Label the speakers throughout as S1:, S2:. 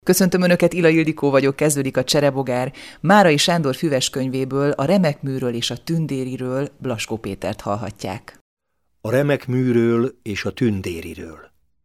S1: Köszöntöm Önöket, Ila Ildikó vagyok, kezdődik a Cserebogár. Márai Sándor füveskönyvéből, a Remekműről és a Tündériről Blaskó Pétert hallhatják.
S2: A Remekműről és a Tündériről.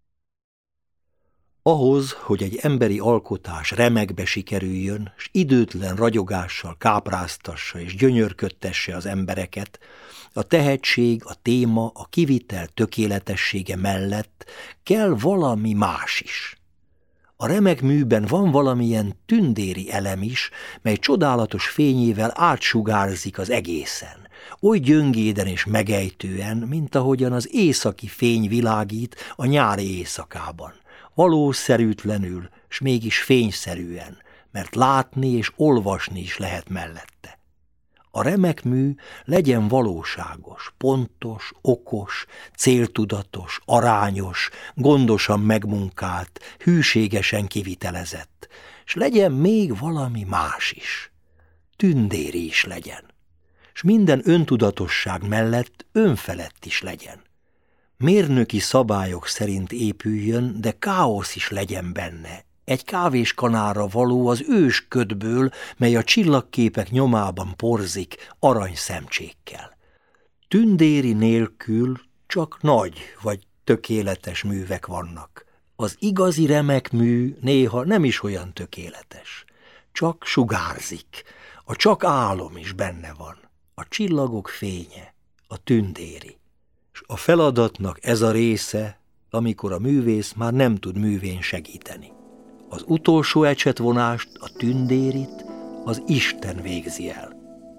S2: Ahhoz, hogy egy emberi alkotás remekbe sikerüljön, s időtlen ragyogással kápráztassa és gyönyörködtesse az embereket, a tehetség, a téma, a kivitel tökéletessége mellett kell valami más is. A Remekműben van valamilyen tündéri elem is, mely csodálatos fényével átsugárzik az egészen, oly gyöngéden és megejtően, mint ahogyan az északi fény világít a nyári éjszakában, valószerűtlenül, s mégis fényszerűen, mert látni és olvasni is lehet mellette. A Remekmű legyen valóságos, pontos, okos, céltudatos, arányos, gondosan megmunkált, hűségesen kivitelezett, s legyen még valami más is. Tündéri is legyen, s minden öntudatosság mellett önfelett is legyen. Mérnöki szabályok szerint épüljön, de káosz is legyen benne, egy kávéskanálra való az ősködből, mely a csillagképek nyomában porzik aranyszemcsékkel. Tündéri nélkül csak nagy vagy tökéletes művek vannak. Az igazi Remekmű néha nem is olyan tökéletes. Csak sugárzik, a csak álom is benne van, a csillagok fénye, a tündéri. S a feladatnak ez a része, amikor a művész már nem tud művén segíteni. Az utolsó ecsetvonást, a tündérit az Isten végzi el.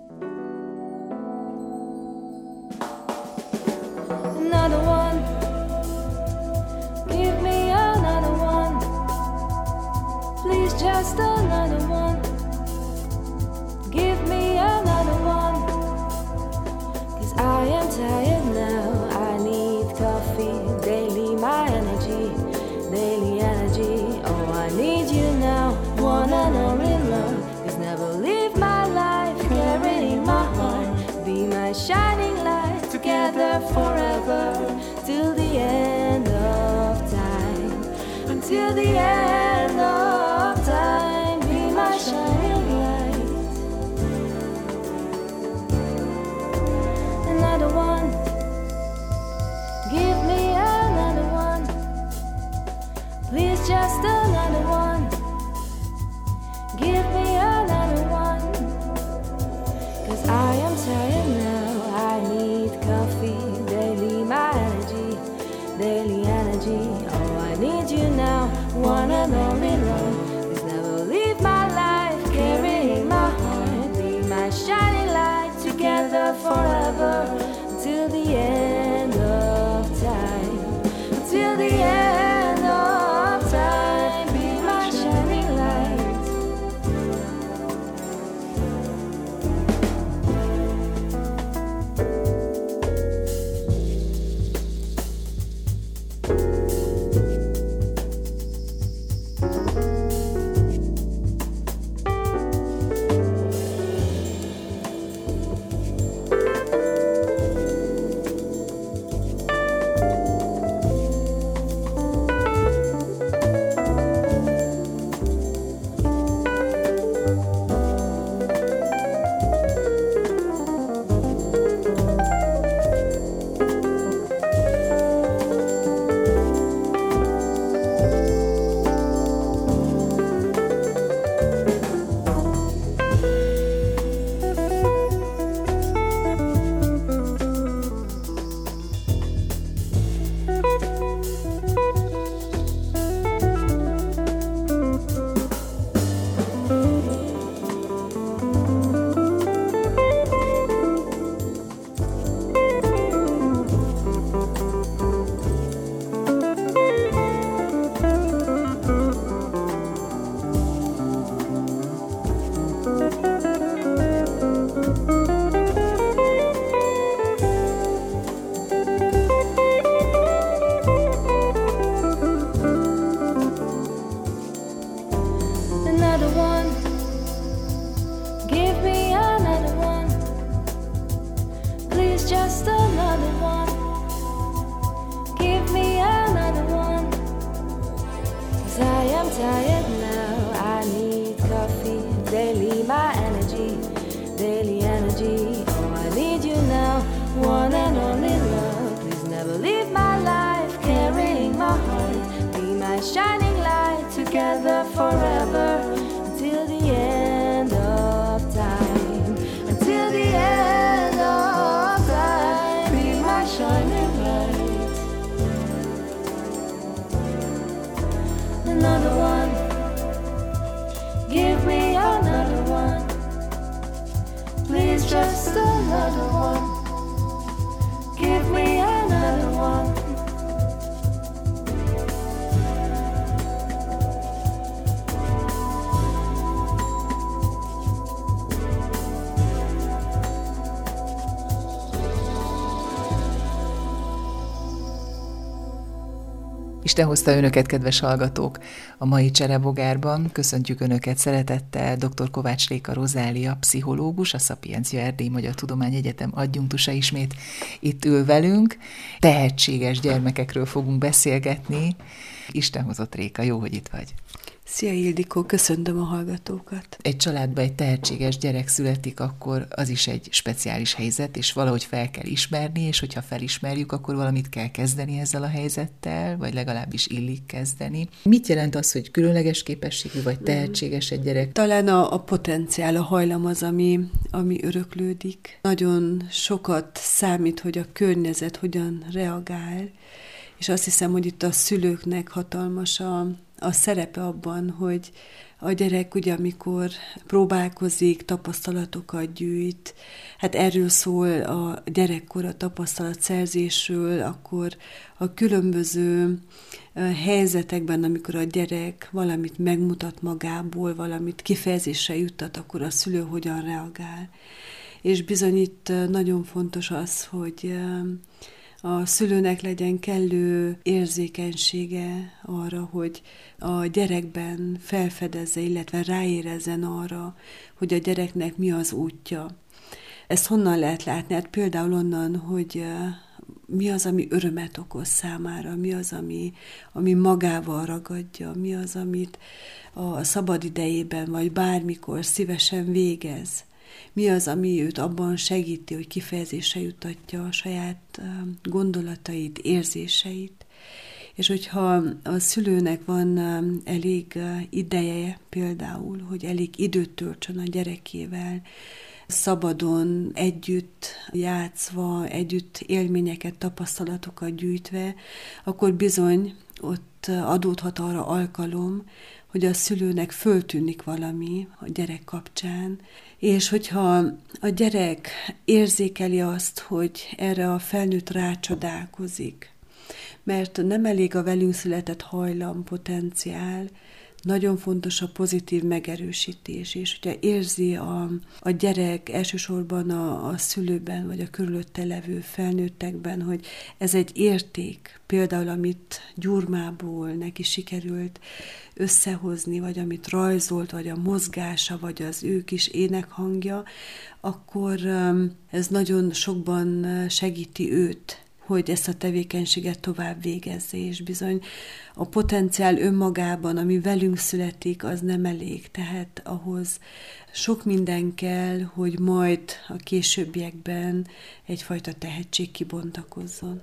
S3: Another one, give me another one, please just another one, give me another one, 'cause I am tired now, I need coffee, daily my energy, daily energy. I need you now, one and only love. 'Cause never leave my life, carry in my heart. Be my shining light, together forever, till the end of time. Until the end of time, be my shining light. Another one, give me another one, please just another one, give me another one, 'cause I am tired now, I need coffee, daily my energy, daily energy. Oh, I need you now, one and only love. 'Cause never leave my life, carry in my heart. Be my shining light, together forever, until the end of time, until the end of time. Be my shining light. just another one. Give me another one. 'Cause I am tired now. my shining light, together forever, until the end of time, until the end of time. Be my shining light. Another one, give me another one, please, just another one, give me another one.
S1: Isten hozta önöket, kedves hallgatók, a mai Cserebogárban. Köszöntjük önöket szeretettel dr. Kovács Réka Rozália, pszichológus, a Szapiencia Erdélyi Magyar Tudományegyetem adjunktusa ismét itt ül velünk. Tehetséges gyermekekről fogunk beszélgetni. Isten hozott, Réka, jó, hogy itt vagy.
S4: Szia Ildikó, köszöntöm a hallgatókat.
S1: Egy családba egy tehetséges gyerek születik, akkor az is egy speciális helyzet, és valahogy fel kell ismerni, és hogyha felismerjük, akkor valamit kell kezdeni ezzel a helyzettel, vagy legalábbis illik kezdeni. Mit jelent az, hogy különleges képességű, vagy tehetséges egy gyerek?
S4: Talán a potenciál, a hajlam az, ami öröklődik. Nagyon sokat számít, hogy a környezet hogyan reagál, és azt hiszem, hogy itt a szülőknek hatalmas a szerepe abban, hogy a gyerek ugye, amikor próbálkozik, tapasztalatokat gyűjt, hát erről szól a gyerekkor, a tapasztalatszerzésről, akkor a különböző helyzetekben, amikor a gyerek valamit megmutat magából, valamit kifejezésre juttat, akkor a szülő hogyan reagál. És bizony itt nagyon fontos az, hogy a szülőnek legyen kellő érzékenysége arra, hogy a gyerekben felfedezze, illetve ráérezzen arra, hogy a gyereknek mi az útja. Ezt honnan lehet látni? Hát például onnan, hogy mi az, ami örömet okoz számára, mi az, ami magával ragadja, mi az, amit a szabad idejében, vagy bármikor szívesen végez. Mi az, ami őt abban segíti, hogy kifejezésre juttatja a saját gondolatait, érzéseit. És hogyha a szülőnek van elég ideje például, hogy elég időt töltsön a gyerekével, szabadon, együtt játszva, együtt élményeket, tapasztalatokat gyűjtve, akkor bizony ott adódhat arra alkalom, hogy a szülőnek föltűnik valami a gyerek kapcsán, és hogyha a gyerek érzékeli azt, hogy erre a felnőtt rácsodálkozik, mert nem elég a velünk született hajlam, potenciál, nagyon fontos a pozitív megerősítés, és hogyha érzi a gyerek elsősorban a szülőben, vagy a körülötte levő felnőttekben, hogy ez egy érték, például amit gyurmából neki sikerült összehozni, vagy amit rajzolt, vagy a mozgása, vagy az ő kis énekhangja, akkor ez nagyon sokban segíti őt, hogy ezt a tevékenységet tovább végezze, és bizony a potenciál önmagában, ami velünk születik, az nem elég, tehát ahhoz sok minden kell, hogy majd a későbbiekben egyfajta tehetség kibontakozzon.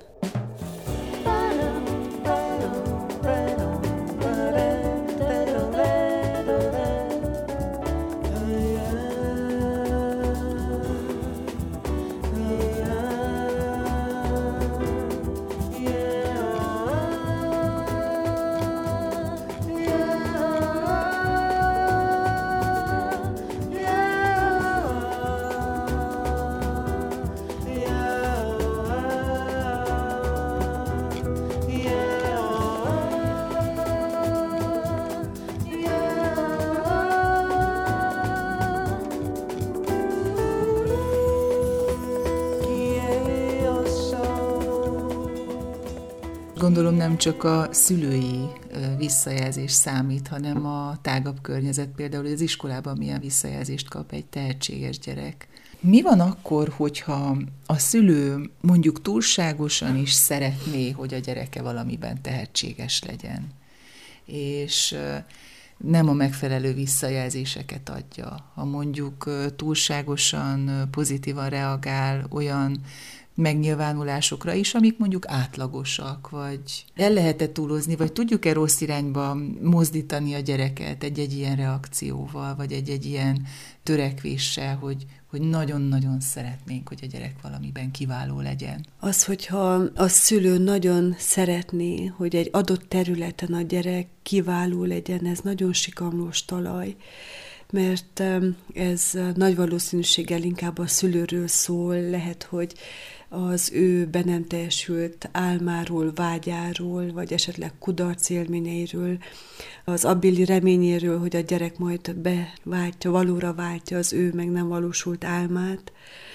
S1: Gondolom nem csak a szülői visszajelzés számít, hanem a tágabb környezet, például, hogy az iskolában milyen visszajelzést kap egy tehetséges gyerek. Mi van akkor, hogyha a szülő mondjuk túlságosan is szeretné, hogy a gyereke valamiben tehetséges legyen, és nem a megfelelő visszajelzéseket adja, ha mondjuk túlságosan pozitívan reagál olyan megnyilvánulásokra is, amik mondjuk átlagosak, vagy el lehet-e túlozni, vagy tudjuk-e rossz irányba mozdítani a gyereket egy-egy ilyen reakcióval, vagy egy-egy ilyen törekvéssel, hogy nagyon-nagyon szeretnénk, hogy a gyerek valamiben kiváló legyen.
S4: Az, hogyha a szülő nagyon szeretné, hogy egy adott területen a gyerek kiváló legyen, ez nagyon sikamlós talaj, mert ez nagy valószínűséggel inkább a szülőről szól, lehet, hogy az ő be nem teljesült álmáról, vágyáról, vagy esetleg kudarc élményeiről, az abbéli reményéről, hogy a gyerek majd beváltja, valóra váltja az ő meg nem valósult álmát.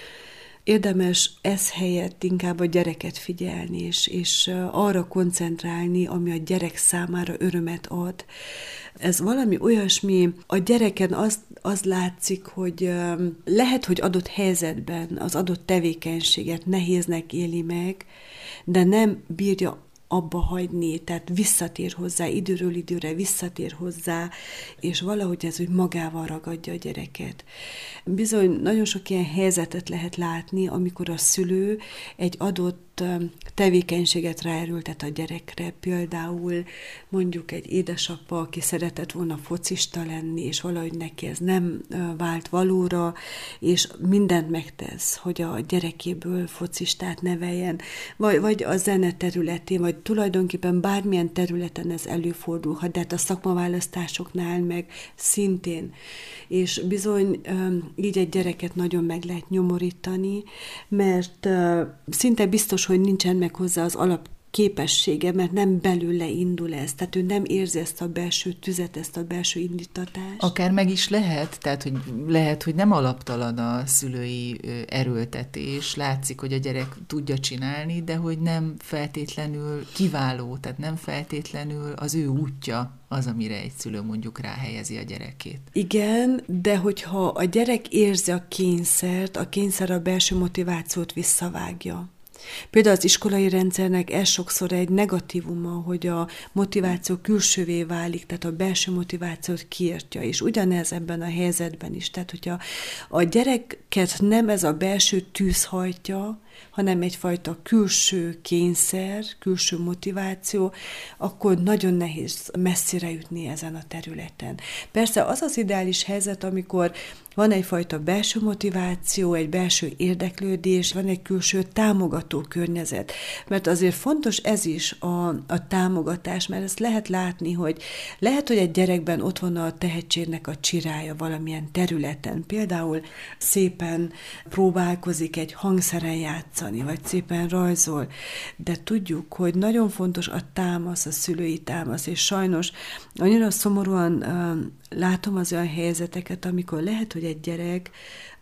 S4: Érdemes ez helyett inkább a gyereket figyelni, és arra koncentrálni, ami a gyerek számára örömet ad. Ez valami olyasmi, a gyereken az látszik, hogy lehet, hogy adott helyzetben az adott tevékenységet nehéznek éli meg, de nem bírja abba hagyni, tehát visszatér hozzá, időről időre visszatér hozzá, és valahogy ez úgy magával ragadja a gyereket. Bizony nagyon sok ilyen helyzetet lehet látni, amikor a szülő egy adott tevékenységet ráerőltet a gyerekre, például mondjuk egy édesapa, aki szeretett volna focista lenni, és valahogy neki ez nem vált valóra, és mindent megtesz, hogy a gyerekéből focistát neveljen, vagy a zene területén, vagy tulajdonképpen bármilyen területen ez előfordulhat, de hát a szakmaválasztásoknál meg szintén. És bizony így egy gyereket nagyon meg lehet nyomorítani, mert szinte biztos, hogy nincsen meg hozzá az alapképessége, mert nem belőle indul ez, tehát ő nem érzi ezt a belső tüzet, ezt a belső indítatást.
S1: Akár meg is lehet, tehát hogy lehet, hogy nem alaptalan a szülői erőltetés, látszik, hogy a gyerek tudja csinálni, de hogy nem feltétlenül kiváló, tehát nem feltétlenül az ő útja az, amire egy szülő mondjuk ráhelyezi a gyerekét.
S4: Igen, de hogyha a gyerek érzi a kényszert, a kényszer a belső motivációt visszavágja. Például az iskolai rendszernek ez sokszor egy negatívuma, hogy a motiváció külsővé válik, tehát a belső motivációt kiírtja, és ugyanez ebben a helyzetben is. Tehát, hogyha a gyereket nem ez a belső tűz hajtja, hanem egyfajta külső kényszer, külső motiváció, akkor nagyon nehéz messzire jutni ezen a területen. Persze az az ideális helyzet, amikor van egyfajta belső motiváció, egy belső érdeklődés, van egy külső támogató környezet. Mert azért fontos ez is a támogatás, mert ezt lehet látni, hogy egy gyerekben ott van a tehetségnek a csirája valamilyen területen. Például szépen próbálkozik egy hangszeren játszani, vagy szépen rajzol. De tudjuk, hogy nagyon fontos a támasz, a szülői támasz, és sajnos annyira szomorúan látom az olyan helyzeteket, amikor lehet, hogy egy gyerek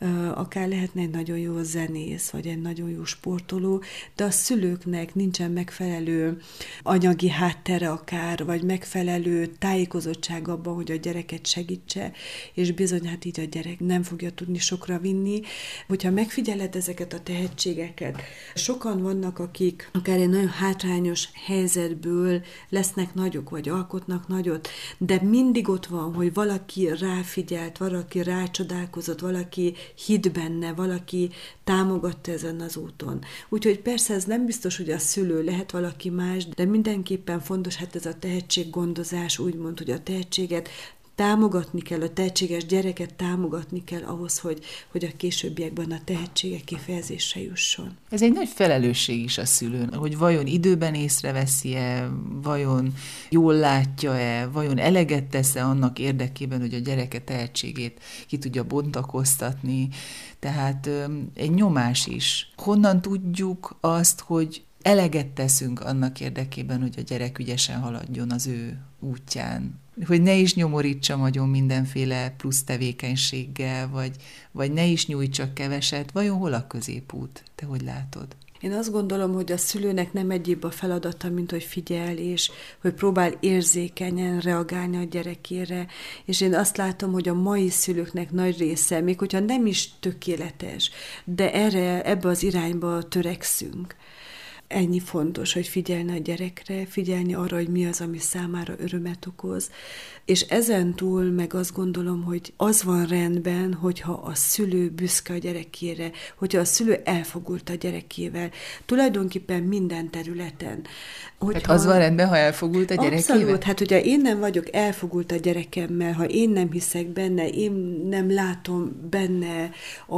S4: akár lehetne egy nagyon jó zenész, vagy egy nagyon jó sportoló, de a szülőknek nincsen megfelelő anyagi háttere akár, vagy megfelelő tájékozottság abban, hogy a gyereket segítse, és bizony, hát így a gyerek nem fogja tudni sokra vinni. Hogyha megfigyeled ezeket a tehetségeket, sokan vannak, akik akár egy nagyon hátrányos helyzetből lesznek nagyok, vagy alkotnak nagyot, de mindig ott van, hogy valaki ráfigyelt, valaki rácsodálkozott, valaki hitt benne, valaki támogatta ezen az úton. Úgyhogy persze ez nem biztos, hogy a szülő, lehet valaki más, de mindenképpen fontos hát ez a tehetséggondozás, úgymond, hogy a tehetséget támogatni kell, a tehetséges gyereket támogatni kell ahhoz, hogy a későbbiekben a tehetsége kifejezésre jusson.
S1: Ez egy nagy felelősség is a szülőn, hogy vajon időben észreveszi-e, vajon jól látja-e, vajon eleget tesz-e annak érdekében, hogy a gyereke tehetségét ki tudja bontakoztatni. Tehát egy nyomás is. Honnan tudjuk azt, hogy eleget teszünk annak érdekében, hogy a gyerek ügyesen haladjon az ő útján, hogy ne is nyomorítsam agyon mindenféle plusz tevékenységgel, vagy ne is nyújtsak keveset, vajon hol a középút? Te hogy látod?
S4: Én azt gondolom, hogy a szülőnek nem egyéb a feladata, mint hogy figyel, és hogy próbál érzékenyen reagálni a gyerekére. És én azt látom, hogy a mai szülőknek nagy része, még hogyha nem is tökéletes, de ebbe az irányba törekszünk. ennyi fontos, hogy figyelni a gyerekre, figyelni arra, hogy mi az, ami számára örömet okoz, és ezen túl meg azt gondolom, hogy az van rendben, hogyha a szülő büszke a gyerekére, hogyha a szülő elfogult a gyerekével, tulajdonképpen minden területen.
S1: Hát az van rendben, ha elfogult a gyerekével?
S4: Abszolút, hát ugye én nem vagyok elfogult a gyerekemmel, ha én nem hiszek benne, én nem látom benne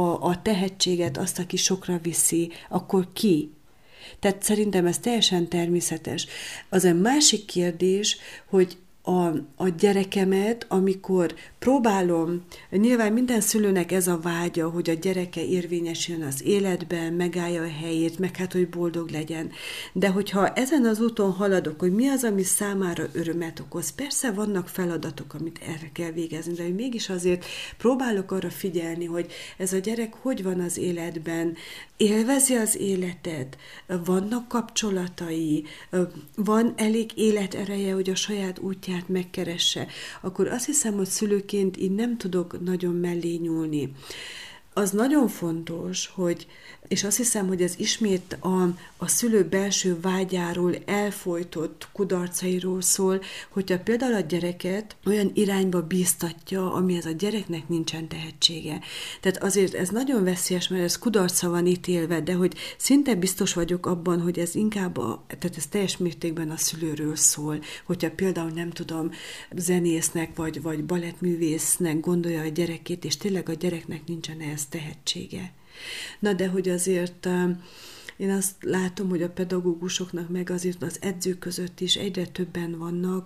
S4: a tehetséget, azt, aki sokra viszi, akkor ki? Tehát szerintem ez teljesen természetes. Az egy másik kérdés, hogy a gyerekemet, amikor próbálom, nyilván minden szülőnek ez a vágya, hogy a gyereke érvényesüljön az életben, megállja a helyét, meg hát, hogy boldog legyen. De hogyha ezen az úton haladok, hogy mi az, ami számára örömet okoz, persze vannak feladatok, amit el kell végezni, de mégis azért próbálok arra figyelni, hogy ez a gyerek hogy van az életben, élvezi az életet, vannak kapcsolatai, van elég életereje, hogy a saját útját megkeresse, akkor azt hiszem, hogy szülőként így nem tudok nagyon mellé nyúlni. Az nagyon fontos, hogy, és azt hiszem, hogy ez ismét a szülő belső vágyáról, elfojtott kudarcairól szól, hogyha például a gyereket olyan irányba bíztatja, amihez a gyereknek nincsen tehetsége. Tehát azért ez nagyon veszélyes, mert ez kudarcra van ítélve, de hogy szinte biztos vagyok abban, hogy ez inkább, tehát ez teljes mértékben a szülőről szól, hogyha például nem tudom, zenésznek vagy balettművésznek gondolja a gyerekét, és tényleg a gyereknek nincsen ehhez tehetsége. Na de hogy azért én azt látom, hogy a pedagógusoknak meg azért az edzők között is egyre többen vannak,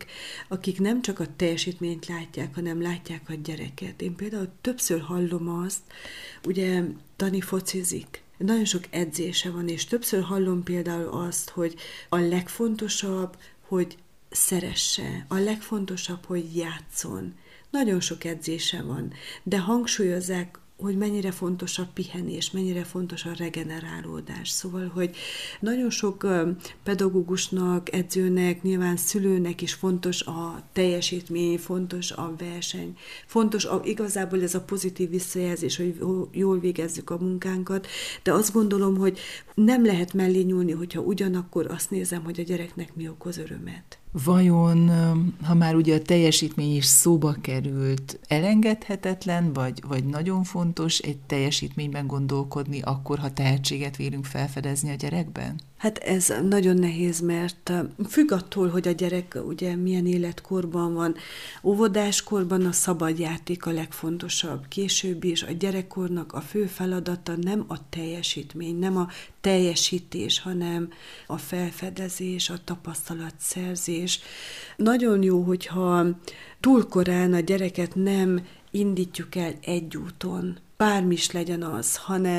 S4: akik nem csak a teljesítményt látják, hanem látják a gyereket. Én például többször hallom azt, ugye Dani focizik, nagyon sok edzése van, és többször hallom például azt, hogy a legfontosabb, hogy szeresse, a legfontosabb, hogy játszon. Nagyon sok edzése van, de hangsúlyozzák, hogy mennyire fontos a pihenés, mennyire fontos a regenerálódás. Szóval, hogy nagyon sok pedagógusnak, edzőnek, nyilván szülőnek is fontos a teljesítmény, fontos a verseny, fontos igazából ez a pozitív visszajelzés, hogy jól végezzük a munkánkat, de azt gondolom, hogy nem lehet mellé nyúlni, hogyha ugyanakkor azt nézem, hogy a gyereknek mi okoz örömet.
S1: Vajon, ha már ugye a teljesítmény is szóba került, elengedhetetlen, vagy nagyon fontos egy teljesítményben gondolkodni akkor, ha tehetséget vélünk felfedezni a gyerekben?
S4: Hát ez nagyon nehéz, mert függ attól, hogy a gyerek ugye milyen életkorban van. Óvodáskorban a szabad játék a legfontosabb. Később is a gyerekkornak a fő feladata nem a teljesítmény, nem a teljesítés, hanem a felfedezés, a tapasztalatszerzés. Nagyon jó, hogyha túl korán a gyereket nem indítjuk el egy úton, bármi is legyen az,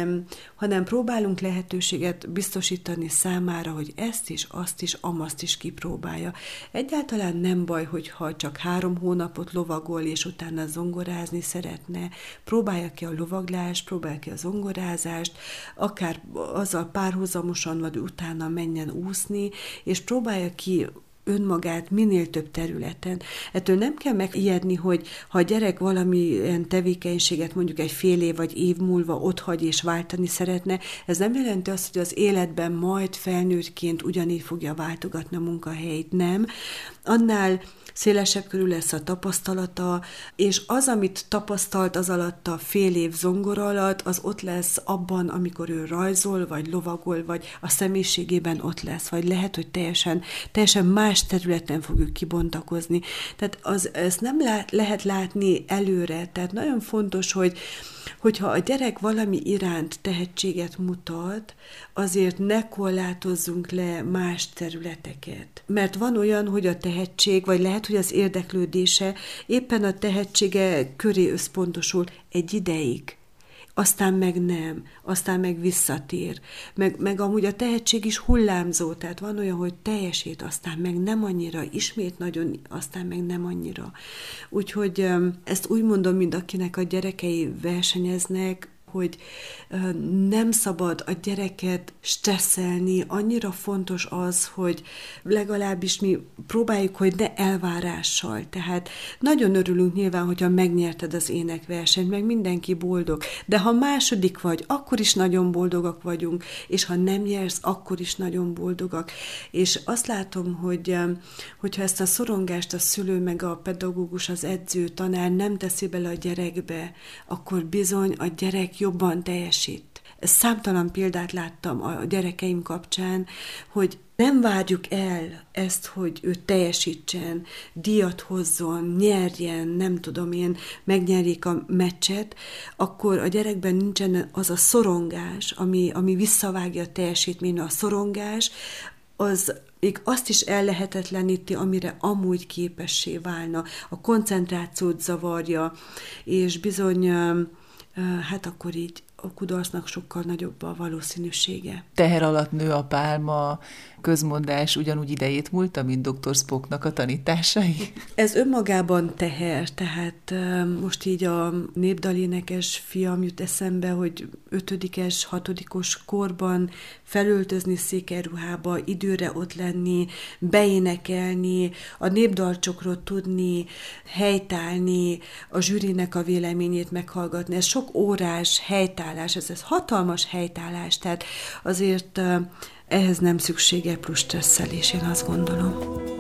S4: hanem próbálunk lehetőséget biztosítani számára, hogy ezt is, azt is, amazt is kipróbálja. Egyáltalán nem baj, hogyha csak 3 hónapot lovagol, és utána zongorázni szeretne. Próbálja ki a lovaglást, próbálja ki a zongorázást, akár azzal párhuzamosan, vagy utána menjen úszni, és próbálja ki önmagát minél több területen. Ettől nem kell megijedni, hogy ha a gyerek valamilyen tevékenységet mondjuk egy fél év vagy év múlva otthagy és váltani szeretne, ez nem jelenti azt, hogy az életben majd felnőttként ugyanígy fogja váltogatni a munkahelyét, nem. Annál szélesebb körül lesz a tapasztalata, és az, amit tapasztalt az alatt a fél év zongora alatt, az ott lesz abban, amikor ő rajzol, vagy lovagol, vagy a személyiségében ott lesz, vagy lehet, hogy teljesen más területen fogjuk kibontakozni. Tehát ezt nem lehet látni előre, tehát nagyon fontos, hogyha a gyerek valami iránt tehetséget mutat, azért ne korlátozzunk le más területeket. Mert van olyan, hogy a tehetség, vagy lehet, hogy az érdeklődése éppen a tehetsége köré összpontosul egy ideig. Aztán meg nem, aztán meg visszatér. Meg amúgy a tehetség is hullámzó, tehát van olyan, hogy teljesít, aztán meg nem annyira, ismét nagyon, aztán meg nem annyira. Úgyhogy ezt úgy mondom, mint akinek a gyerekei versenyeznek, hogy nem szabad a gyereket stresszelni, annyira fontos az, hogy legalábbis mi próbáljuk, hogy ne elvárással. Tehát nagyon örülünk nyilván, hogyha megnyerted az énekversenyt, meg mindenki boldog, de ha második vagy, akkor is nagyon boldogak vagyunk, és ha nem nyersz, akkor is nagyon boldogak. És azt látom, hogyha ezt a szorongást a szülő, meg a pedagógus, az edző, tanár nem teszi bele a gyerekbe, akkor bizony a gyerek jobban teljesít. Számtalan példát láttam a gyerekeim kapcsán, hogy nem várjuk el ezt, hogy ő teljesítsen, díjat hozzon, nyerjen, nem tudom én, megnyerjék a meccset, akkor a gyerekben nincsen az a szorongás, ami visszavágja a teljesítményt. A szorongás, az még azt is ellehetetleníti, amire amúgy képessé válna. A koncentrációt zavarja, és bizony, hát akkor így a kudarcnak sokkal nagyobb a valószínűsége.
S1: Teher alatt nő a pálma, közmondás ugyanúgy idejét múlta, mint Dr. Spocknak a tanításai?
S4: Ez önmagában teher, tehát most így a népdalénekes fiam jut eszembe, hogy 5-es, 6-os korban felöltözni székelyruhába, időre ott lenni, beénekelni, a népdalcsokról tudni, helytállni, a zsűrinek a véleményét meghallgatni. Ez sok órás helytállás, ez hatalmas helytállás, tehát azért ehhez nem szüksége plusz stresszelés, én azt gondolom.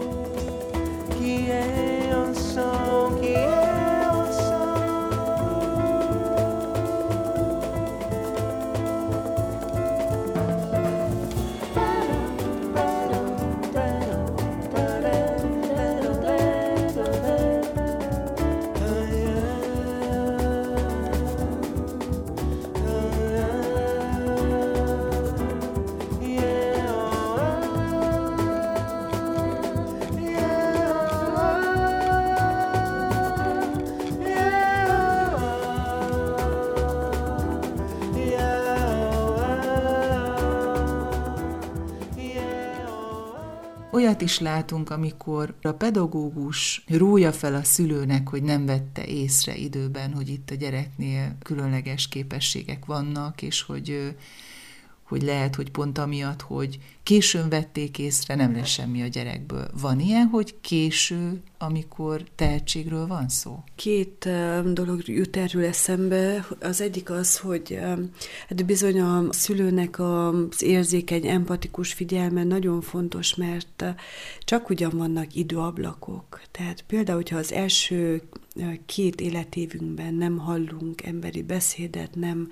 S1: Olyat is látunk, amikor a pedagógus rója fel a szülőnek, hogy nem vette észre időben, hogy itt a gyereknél különleges képességek vannak, és hogy lehet, hogy pont amiatt, hogy későn vették észre, nem lesz semmi a gyerekből. Van ilyen, hogy késő, amikor tehetségről van szó?
S4: 2 dolog jut erről eszembe. Az egyik az, hogy hát bizony a szülőnek az érzékeny, empatikus figyelme nagyon fontos, mert csak ugyan vannak időablakok. Tehát például, hogyha az első 2 életévünkben nem hallunk emberi beszédet,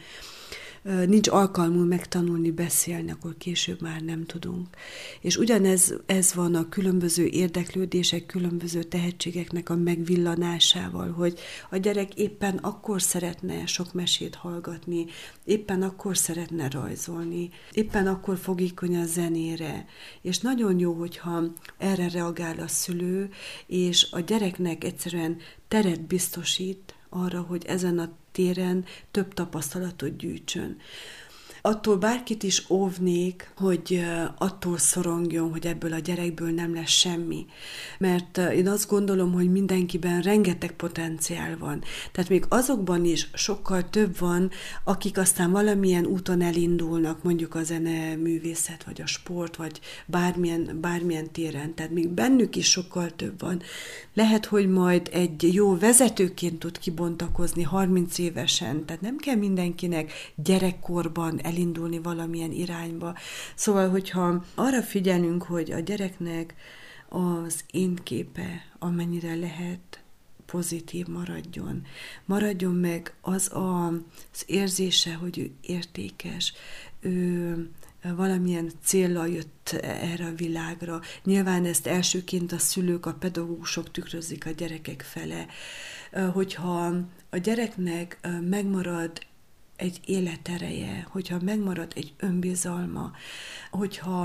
S4: nincs alkalmunk megtanulni beszélni, akkor később már nem tudunk. És ugyanez van a különböző érdeklődések, különböző tehetségeknek a megvillanásával, hogy a gyerek éppen akkor szeretne sok mesét hallgatni, éppen akkor szeretne rajzolni, éppen akkor fogékony a zenére. És nagyon jó, hogyha erre reagál a szülő, és a gyereknek egyszerűen teret biztosít arra, hogy ezen a téren több tapasztalatot gyűjtsön. Attól bárkit is óvnék, hogy attól szorongjon, hogy ebből a gyerekből nem lesz semmi. Mert én azt gondolom, hogy mindenkiben rengeteg potenciál van. Tehát még azokban is sokkal több van, akik aztán valamilyen úton elindulnak, mondjuk a zene, művészet, vagy a sport, vagy bármilyen téren. Tehát még bennük is sokkal több van. Lehet, hogy majd egy jó vezetőként tud kibontakozni 30 évesen. Tehát nem kell mindenkinek gyerekkorban elindulni valamilyen irányba. Szóval, hogyha arra figyelünk, hogy a gyereknek az én képe, amennyire lehet, pozitív maradjon meg az érzése, hogy ő értékes, ő valamilyen céllal jött erre a világra. Nyilván ezt elsőként a szülők, a pedagógusok tükrözik a gyerekek fele. Hogyha a gyereknek megmarad egy életereje, hogyha megmarad egy önbizalma, hogyha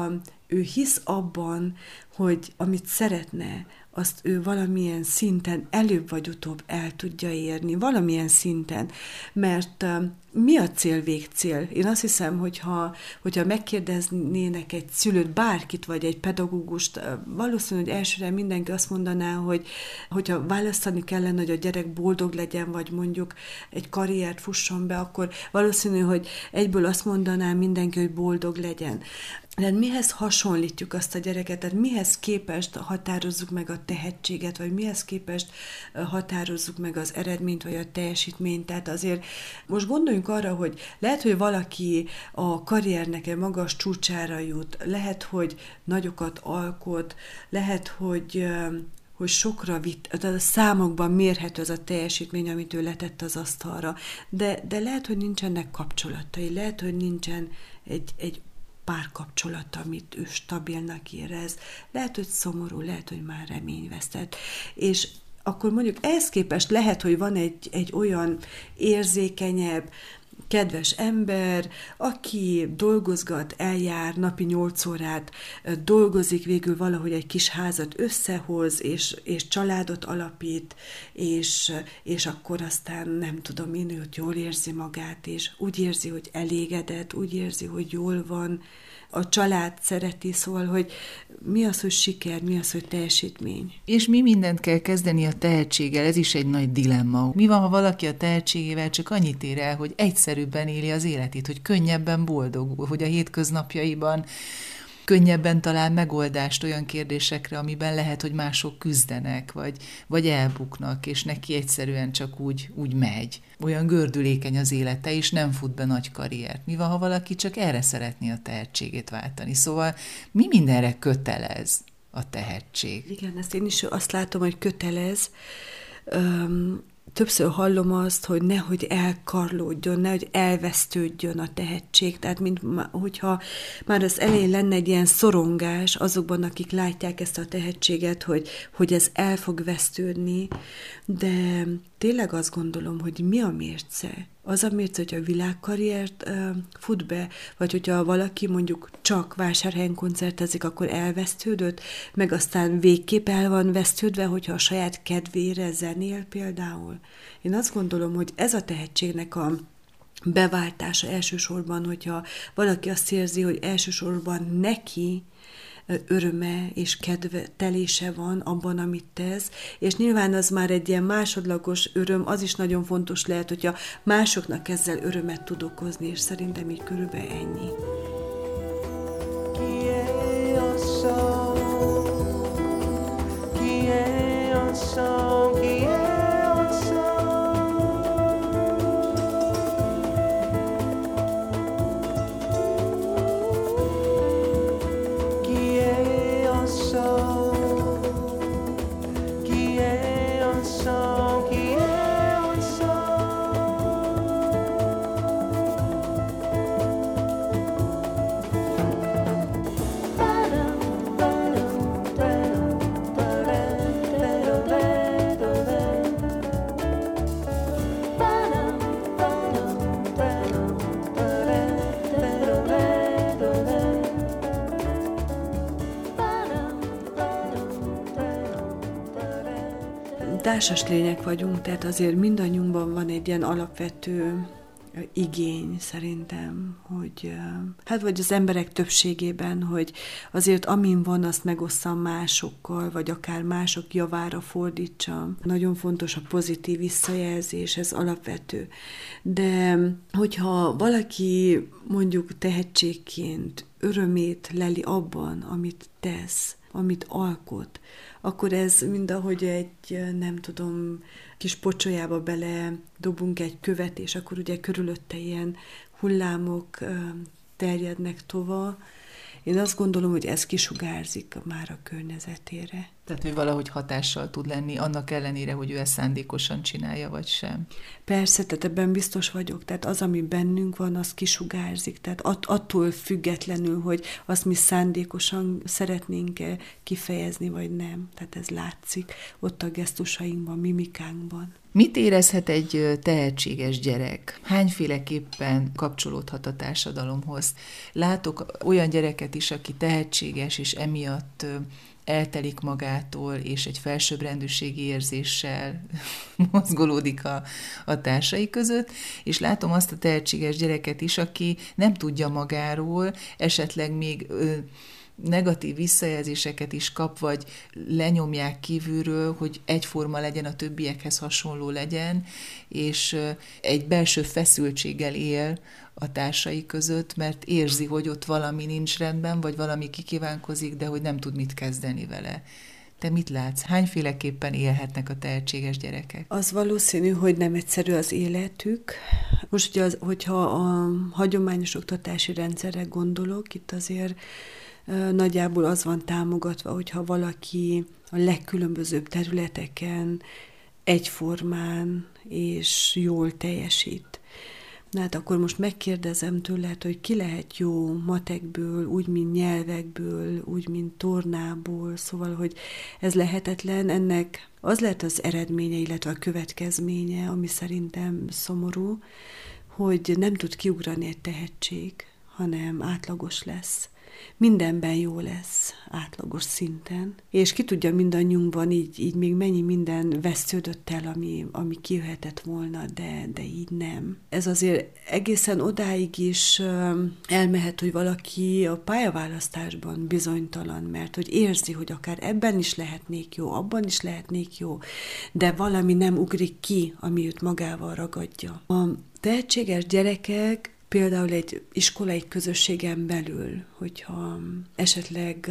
S4: ő hisz abban, hogy amit szeretne, azt ő valamilyen szinten előbb vagy utóbb el tudja érni, valamilyen szinten, mert mi a cél, végcél? Én azt hiszem, hogyha megkérdeznének egy szülőt, bárkit, vagy egy pedagógust, valószínű, hogy elsőre mindenki azt mondaná, hogyha választani kellene, hogy a gyerek boldog legyen, vagy mondjuk egy karriert fusson be, akkor valószínű, hogy egyből azt mondaná mindenki, hogy boldog legyen. De mihez hasonlítjuk azt a gyereket, tehát mihez képest határozzuk meg a tehetséget, vagy mihez képest határozzuk meg az eredményt, vagy a teljesítményt. Tehát azért most gondoljunk arra, hogy lehet, hogy valaki a karriernek egy magas csúcsára jut, lehet, hogy nagyokat alkot, lehet, hogy sokra vitt, a számokban mérhető az a teljesítmény, amit ő letett az asztalra, de lehet, hogy nincsenek kapcsolatai, lehet, hogy nincsen egy párkapcsolat, amit ő stabilnak érez. Lehet, hogy szomorú, lehet, hogy már reményvesztett. És akkor mondjuk ehhez képest lehet, hogy van egy olyan érzékenyebb, kedves ember, aki dolgozgat, eljár napi 8 órát, dolgozik, végül valahogy egy kis házat összehoz, és családot alapít, és akkor aztán nem tudom én, hogy jól érzi magát, és úgy érzi, hogy elégedett, úgy érzi, hogy jól van, a család szereti, szóval, hogy mi az, hogy siker, mi az, hogy teljesítmény.
S1: És mi mindent kell kezdeni a tehetséggel, ez is egy nagy dilemma. Mi van, ha valaki a tehetségével csak annyit ér el, hogy egyszerűbben éli az életét, hogy könnyebben boldog, hogy a hétköznapjaiban könnyebben talál megoldást olyan kérdésekre, amiben lehet, hogy mások küzdenek, vagy elbuknak, és neki egyszerűen csak úgy megy. Olyan gördülékeny az élete, és nem fut be nagy karriert. Mi van, ha valaki csak erre szeretné a tehetségét váltani? Szóval mi mindenre kötelez a tehetség?
S4: Igen, ezt én is azt látom, hogy kötelez. Többször hallom azt, hogy nehogy elkarlódjon, nehogy elvesztődjön a tehetség. Tehát, hogyha már az elején lenne egy ilyen szorongás azokban, akik látják ezt a tehetséget, hogy ez el fog vesztődni, de tényleg azt gondolom, hogy mi a mérce? Az a mérce, hogy a világkarriert fut be, vagy hogyha valaki mondjuk csak Vásárhelyen koncertezik, akkor elvesztődött, meg aztán végképp el van vesztődve, hogyha a saját kedvére zenél például. Én azt gondolom, hogy ez a tehetségnek a beváltása elsősorban, hogyha valaki azt érzi, hogy elsősorban neki öröme és kedvetelése van abban, amit tesz, és nyilván az már egy ilyen másodlagos öröm, az is nagyon fontos lehet, hogyha másoknak ezzel örömet tud okozni, és szerintem így körülbelül ennyi. Társas lények vagyunk, tehát azért mindannyiunkban van egy ilyen alapvető igény szerintem, hogy vagy az emberek többségében, hogy azért amin van, azt megosszam másokkal, vagy akár mások javára fordítsam. Nagyon fontos a pozitív visszajelzés, ez alapvető. De hogyha valaki mondjuk tehetségként örömét leli abban, amit tesz, amit alkot, akkor ez mindahogy egy, nem tudom, kis pocsolyába bele dobunk egy követ, és akkor ugye körülötte ilyen hullámok terjednek tova. Én azt gondolom, hogy ez kisugárzik már a környezetére.
S1: Tehát, hogy valahogy hatással tud lenni, annak ellenére, hogy ő ezt szándékosan csinálja, vagy sem.
S4: Persze, tehát ebben biztos vagyok. Tehát az, ami bennünk van, az kisugárzik. Tehát attól függetlenül, hogy azt mi szándékosan szeretnénk kifejezni, vagy nem. Tehát ez látszik ott a gesztusainkban, mimikánkban.
S1: Mit érezhet egy tehetséges gyerek? Hányféleképpen kapcsolódhat a társadalomhoz? Látok olyan gyereket is, aki tehetséges, és emiatt eltelik magától, és egy felsőbbrendűségi érzéssel mozgolódik a társai között, és látom azt a tehetséges gyereket is, aki nem tudja magáról, esetleg még negatív visszajelzéseket is kap, vagy lenyomják kívülről, hogy egyforma legyen, a többiekhez hasonló legyen, és egy belső feszültséggel él a társai között, mert érzi, hogy ott valami nincs rendben, vagy valami kikívánkozik, de hogy nem tud mit kezdeni vele. Te mit látsz? Hányféleképpen élhetnek a tehetséges gyerekek?
S4: Az valószínű, hogy nem egyszerű az életük. Most, hogyha a hagyományos oktatási rendszerre gondolok, itt azért nagyjából az van támogatva, hogyha valaki a legkülönbözőbb területeken egyformán és jól teljesít. Na hát akkor most megkérdezem tőled, hogy ki lehet jó matekből, úgy, mint nyelvekből, úgy, mint tornából, szóval, hogy ez lehetetlen, ennek az lehet az eredménye, illetve a következménye, ami szerintem szomorú, hogy nem tud kiugrani egy tehetség, hanem átlagos lesz. Mindenben jó lesz, átlagos szinten. És ki tudja, mindannyiunkban így még mennyi minden vesződött el, ami kijöhetett volna, de így nem. Ez azért egészen odáig is elmehet, hogy valaki a pályaválasztásban bizonytalan, mert hogy érzi, hogy akár ebben is lehetnék jó, abban is lehetnék jó, de valami nem ugrik ki, ami őt magával ragadja. A tehetséges gyerekek például egy iskola, egy közösségen belül, hogyha esetleg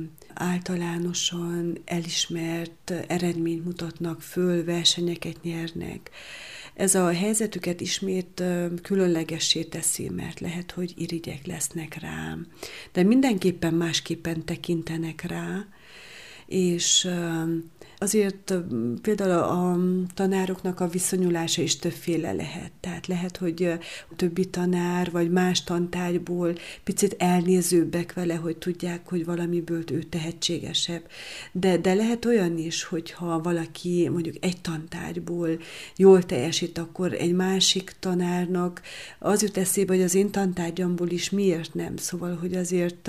S4: általánosan elismert eredményt mutatnak föl, versenyeket nyernek, ez a helyzetüket ismét különlegessé teszi, mert lehet, hogy irigyek lesznek rá, de mindenképpen másképpen tekintenek rá, és azért például a tanároknak a viszonyulása is többféle lehet. Tehát lehet, hogy a többi tanár, vagy más tantárgyból picit elnézőbbek vele, hogy tudják, hogy valamiből ő tehetségesebb. De lehet olyan is, hogyha valaki mondjuk egy tantárgyból jól teljesít, akkor egy másik tanárnak az jut eszébe, hogy az én tantárgyamból is miért nem. Szóval, hogy azért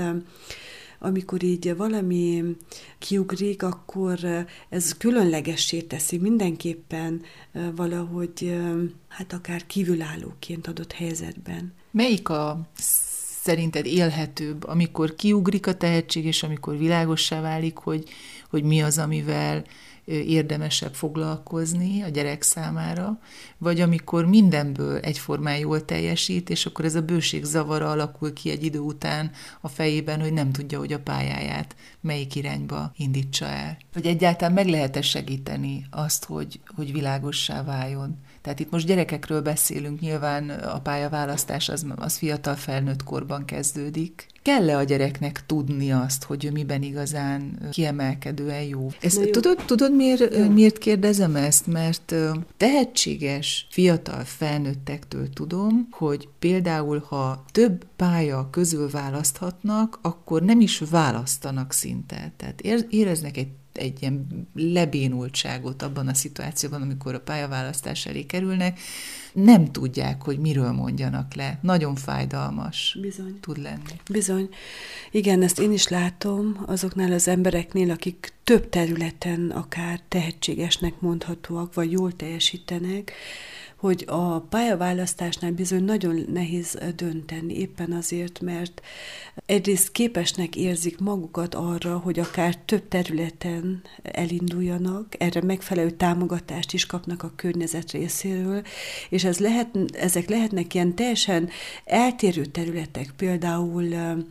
S4: amikor így valami kiugrik, akkor ez különlegessé teszi mindenképpen valahogy, hát akár kívülállóként adott helyzetben.
S1: Melyik a szerinted élhetőbb, amikor kiugrik a tehetség, és amikor világossá válik, hogy mi az, amivel érdemesebb foglalkozni a gyerek számára, vagy amikor mindenből egyformán jól teljesít, és akkor ez a bőség zavara alakul ki egy idő után a fejében, hogy nem tudja, hogy a pályáját melyik irányba indítsa el. Hogy egyáltalán meg lehet-e segíteni azt, hogy világossá váljon. Tehát itt most gyerekekről beszélünk, nyilván a pályaválasztás az fiatal felnőtt korban kezdődik. Kell-e a gyereknek tudni azt, hogy ő miben igazán kiemelkedően jó? Tudod miért kérdezem ezt? Mert tehetséges fiatal felnőttektől tudom, hogy például, ha több pálya közül választhatnak, akkor nem is választanak szinte. Tehát éreznek egy ilyen lebénultságot abban a szituációban, amikor a pályaválasztás elé kerülnek, nem tudják, hogy miről mondjanak le. Nagyon fájdalmas tud lenni.
S4: Bizony. Igen, ezt én is látom azoknál az embereknél, akik több területen akár tehetségesnek mondhatóak, vagy jól teljesítenek, hogy a pályaválasztásnál bizony nagyon nehéz dönteni, éppen azért, mert egyrészt képesnek érzik magukat arra, hogy akár több területen elinduljanak, erre megfelelő támogatást is kapnak a környezet részéről, és ezek lehetnek ilyen teljesen eltérő területek, például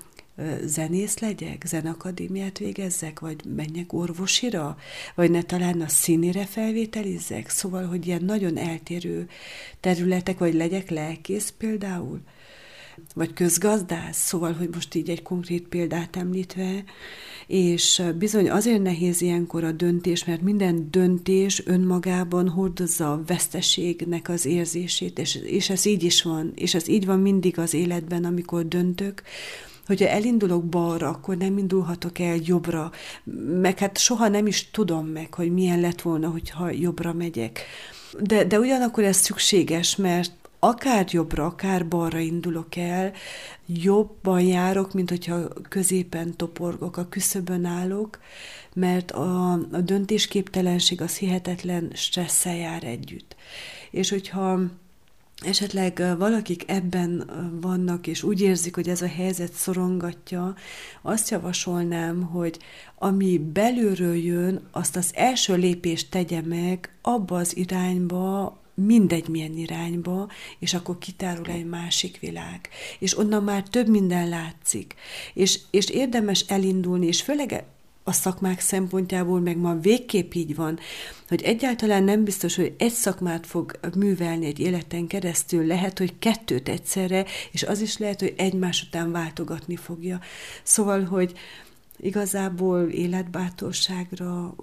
S4: zenész legyek, zeneakadémiát végezzek, vagy menjek orvosira, vagy ne talán a színére felvételizzek, szóval, hogy ilyen nagyon eltérő területek, vagy legyek lelkész például. vagy közgazdász, szóval, hogy most így egy konkrét példát említve, és bizony azért nehéz ilyenkor a döntés, mert minden döntés önmagában hordozza a veszteségnek az érzését, és ez így is van, és ez így van mindig az életben, amikor döntök, hogyha elindulok balra, akkor nem indulhatok el jobbra, meg hát soha nem is tudom meg, hogy milyen lett volna, hogyha jobbra megyek. De ugyanakkor ez szükséges, mert akár jobbra, akár balra indulok el, jobban járok, mint hogyha középen toporgok, a küszöbön állok, mert a döntésképtelenség az hihetetlen stresszel jár együtt. És hogyha esetleg valakik ebben vannak, és úgy érzik, hogy ez a helyzet szorongatja, azt javasolnám, hogy ami belülről jön, azt az első lépést tegye meg abba az irányba, mindegy milyen irányba, és akkor kitárul egy másik világ. És onnan már több minden látszik. És érdemes elindulni, és főleg a szakmák szempontjából meg ma végképp így van, hogy egyáltalán nem biztos, hogy egy szakmát fog művelni egy életen keresztül, lehet, hogy 2 egyszerre, és az is lehet, hogy egymás után váltogatni fogja. Szóval, hogy igazából életbátorságra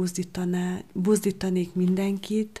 S4: buzdítanék mindenkit,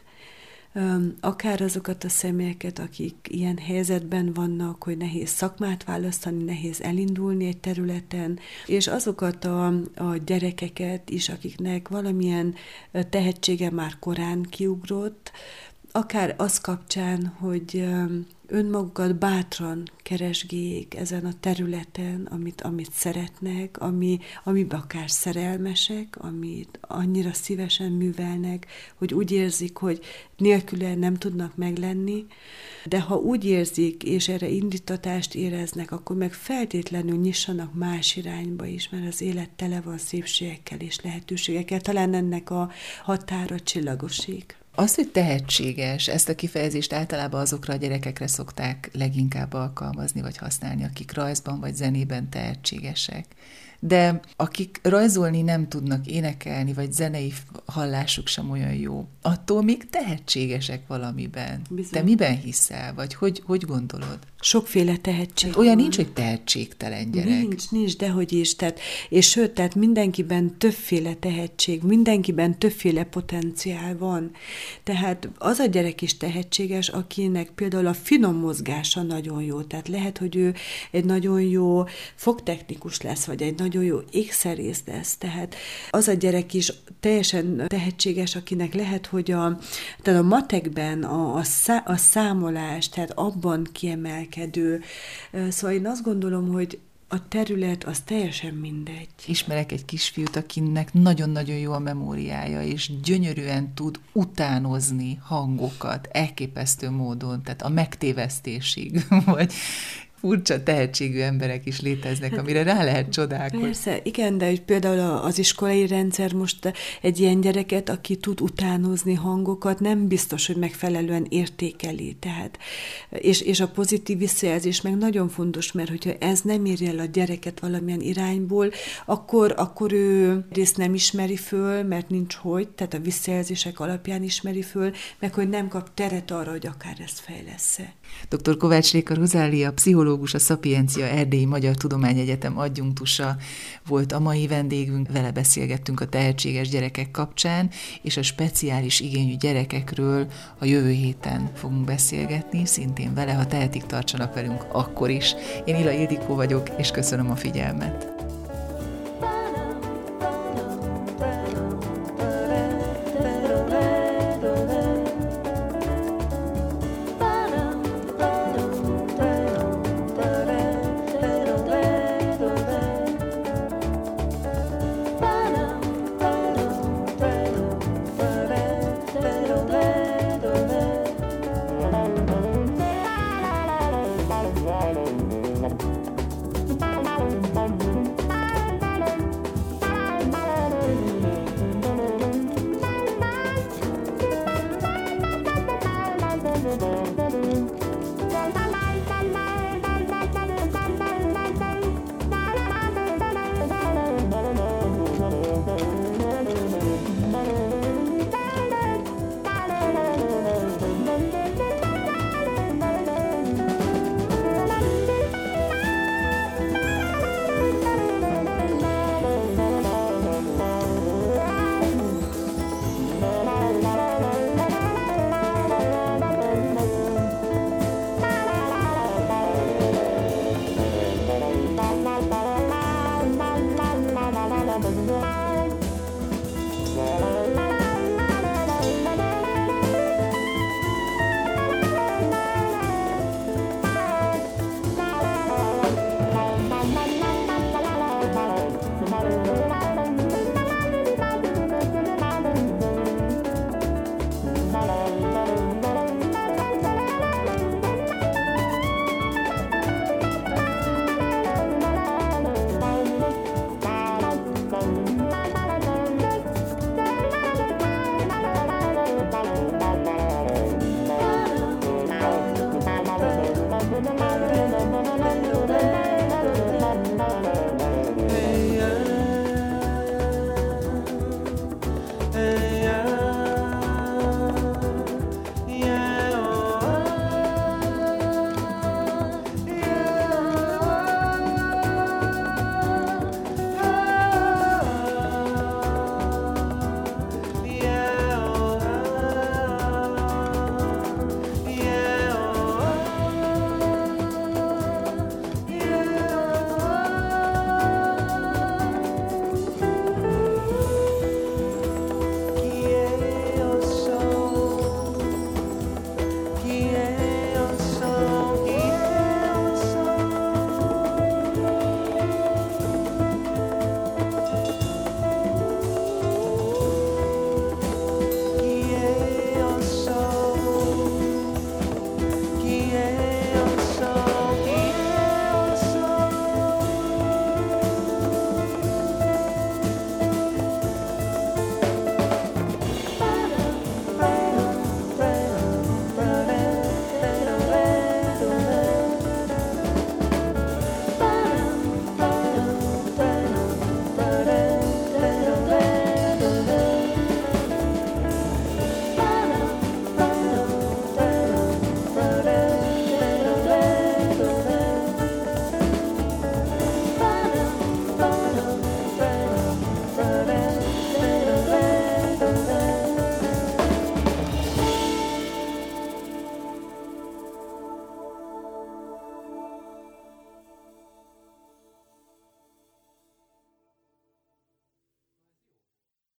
S4: akár azokat a személyeket, akik ilyen helyzetben vannak, hogy nehéz szakmát választani, nehéz elindulni egy területen, és azokat a gyerekeket is, akiknek valamilyen tehetsége már korán kiugrott, akár az kapcsán, hogy önmagukat bátran keresgéljék ezen a területen, amit szeretnek, amiben akár szerelmesek, amit annyira szívesen művelnek, hogy úgy érzik, hogy nélküle nem tudnak meglenni, de ha úgy érzik, és erre indítatást éreznek, akkor meg feltétlenül nyissanak más irányba is, mert az élet tele van szépségekkel és lehetőségekkel, talán ennek a határa csillagoség.
S1: Az, hogy tehetséges, ezt a kifejezést általában azokra a gyerekekre szokták leginkább alkalmazni, vagy használni, akik rajzban vagy zenében tehetségesek. De akik rajzolni nem tudnak, énekelni, vagy zenei hallásuk sem olyan jó, attól még tehetségesek valamiben. Bizony. Te miben hiszel, vagy hogy gondolod?
S4: Sokféle tehetség
S1: hát olyan nincs, hogy tehetségtelen gyerek.
S4: Nincs, dehogy is. Tehát mindenkiben többféle tehetség, mindenkiben többféle potenciál van. Tehát az a gyerek is tehetséges, akinek például a finom mozgása nagyon jó. Tehát lehet, hogy ő egy nagyon jó fogtechnikus lesz, vagy egy nagyon jó ékszerész lesz. Tehát az a gyerek is teljesen tehetséges, akinek lehet, hogy tehát a matekben a számolás, tehát abban kiemelkedő. Szóval én azt gondolom, hogy a terület az teljesen mindegy.
S1: Ismerek egy kisfiút, akinek nagyon-nagyon jó a memóriája, és gyönyörűen tud utánozni hangokat, elképesztő módon, tehát a megtévesztésig, vagy furcsa tehetségű emberek is léteznek, amire rá lehet csodálkozni.
S4: Persze, igen, de például az iskolai rendszer most egy ilyen gyereket, aki tud utánozni hangokat, nem biztos, hogy megfelelően értékeli. Tehát, és a pozitív visszajelzés meg nagyon fontos, mert hogyha ez nem érje el a gyereket valamilyen irányból, akkor ő részt nem ismeri föl, mert nincs hogy, tehát a visszajelzések alapján ismeri föl, meg hogy nem kap teret arra, hogy akár ezt fejlessze.
S1: Dr. Kovács Réka Rozália, pszichológus, a Szapiencia Erdélyi Magyar Tudományegyetem adjunktusa volt a mai vendégünk. Vele beszélgettünk a tehetséges gyerekek kapcsán, és a speciális igényű gyerekekről a jövő héten fogunk beszélgetni, szintén vele, ha tehetik, tartsanak velünk akkor is. Én Ila Ildikó vagyok, és köszönöm a figyelmet.